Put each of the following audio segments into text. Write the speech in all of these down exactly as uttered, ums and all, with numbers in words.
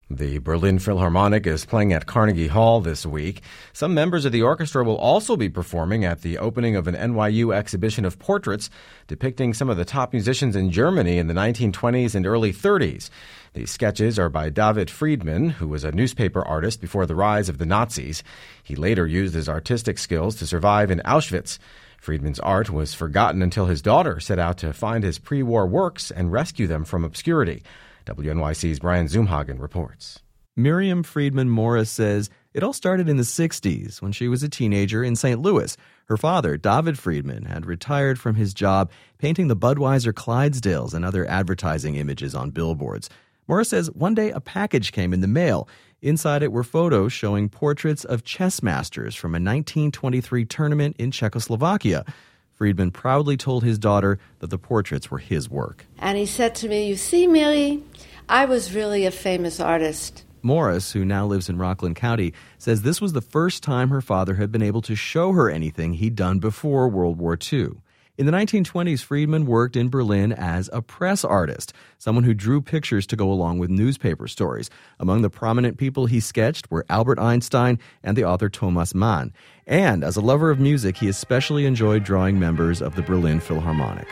The Berlin Philharmonic is playing at Carnegie Hall this week. Some members of the orchestra will also be performing at the opening of an N Y U exhibition of portraits depicting some of the top musicians in Germany in the nineteen twenties and early thirties. These sketches are by David Friedman, who was a newspaper artist before the rise of the Nazis. He later used his artistic skills to survive in Auschwitz. Friedman's art was forgotten until his daughter set out to find his pre-war works and rescue them from obscurity. W N Y C's Brian Zoomhagen reports. Miriam Friedman Morris says it all started in the sixties when she was a teenager in Saint Louis. Her father, David Friedman, had retired from his job painting the Budweiser Clydesdales and other advertising images on billboards. Morris says one day a package came in the mail. Inside it were photos showing portraits of chess masters from a nineteen twenty-three tournament in Czechoslovakia. Friedman proudly told his daughter that the portraits were his work. And he said to me, "You see, Mary, I was really a famous artist." Morris, who now lives in Rockland County, says this was the first time her father had been able to show her anything he'd done before World War Two. In the nineteen twenties, Friedman worked in Berlin as a press artist, someone who drew pictures to go along with newspaper stories. Among the prominent people he sketched were Albert Einstein and the author Thomas Mann. And as a lover of music, he especially enjoyed drawing members of the Berlin Philharmonic.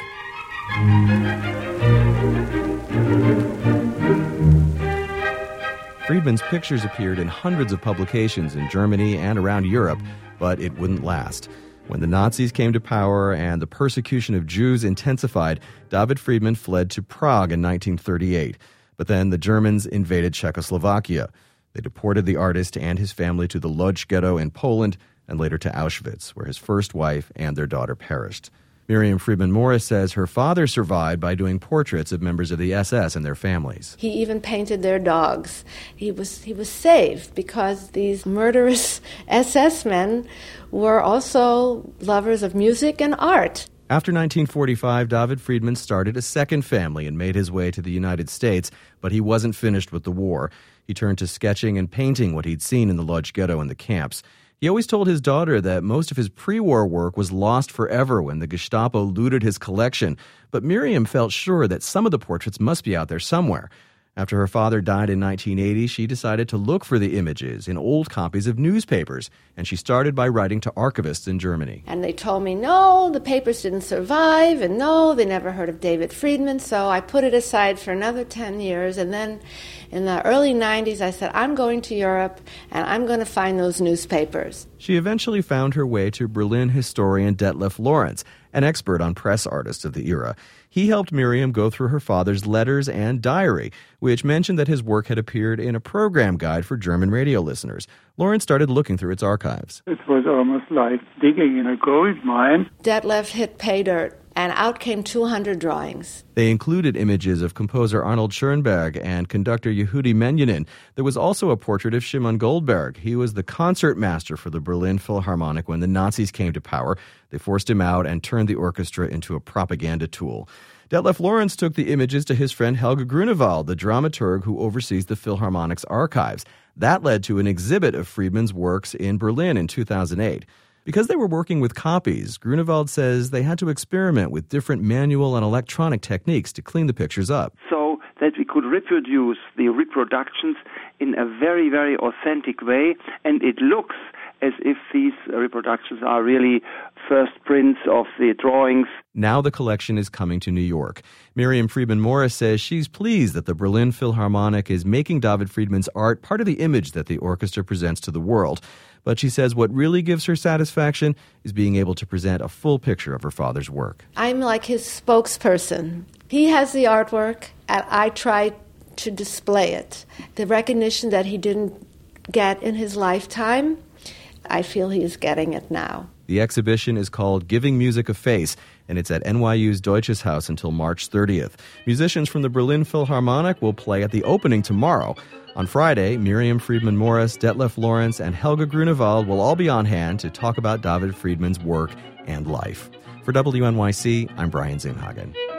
Friedman's pictures appeared in hundreds of publications in Germany and around Europe, but it wouldn't last. When the Nazis came to power and the persecution of Jews intensified, David Friedman fled to Prague in nineteen thirty-eight. But then the Germans invaded Czechoslovakia. They deported the artist and his family to the Lodz ghetto in Poland and later to Auschwitz, where his first wife and their daughter perished. Miriam Friedman Morris says her father survived by doing portraits of members of the S S and their families. He even painted their dogs. He was he was saved because these murderous S S men were also lovers of music and art. After nineteen forty-five, David Friedman started a second family and made his way to the United States, but he wasn't finished with the war. He turned to sketching and painting what he'd seen in the Lodz ghetto and the camps. He always told his daughter that most of his pre-war work was lost forever when the Gestapo looted his collection, but Miriam felt sure that some of the portraits must be out there somewhere. After her father died in nineteen eighty, she decided to look for the images in old copies of newspapers, and she started by writing to archivists in Germany. And they told me, no, the papers didn't survive, and no, they never heard of David Friedman, so I put it aside for another ten years, and then in the early nineties, I said, I'm going to Europe, and I'm going to find those newspapers. She eventually found her way to Berlin historian Detlef Lorenz, an expert on press artists of the era. He helped Miriam go through her father's letters and diary, which mentioned that his work had appeared in a program guide for German radio listeners. Lorenz started looking through its archives. It was almost like digging in a gold mine. Detlef hit pay dirt, and out came two hundred drawings. They included images of composer Arnold Schoenberg and conductor Yehudi Menuhin. There was also a portrait of Shimon Goldberg. He was the concertmaster for the Berlin Philharmonic when the Nazis came to power. They forced him out and turned the orchestra into a propaganda tool. Detlef Lorenz took the images to his friend Helge Grunewald, the dramaturg who oversees the Philharmonic's archives. That led to an exhibit of Friedman's works in Berlin in two thousand eight. Because they were working with copies, Grunewald says they had to experiment with different manual and electronic techniques to clean the pictures up. So that we could reproduce the reproductions in a very, very authentic way, and it looks as if these reproductions are really first prints of the drawings. Now the collection is coming to New York. Miriam Friedman Morris says she's pleased that the Berlin Philharmonic is making David Friedman's art part of the image that the orchestra presents to the world. But she says what really gives her satisfaction is being able to present a full picture of her father's work. I'm like his spokesperson. He has the artwork, and I try to display it. The recognition that he didn't get in his lifetime, I feel he is getting it now. The exhibition is called Giving Music a Face, and it's at N Y U's Deutsches Haus until March thirtieth. Musicians from the Berlin Philharmonic will play at the opening tomorrow. On Friday, Miriam Friedman Morris, Detlef Lorenz, and Helge Grunewald will all be on hand to talk about David Friedman's work and life. For W N Y C, I'm Brian Zoomhagen.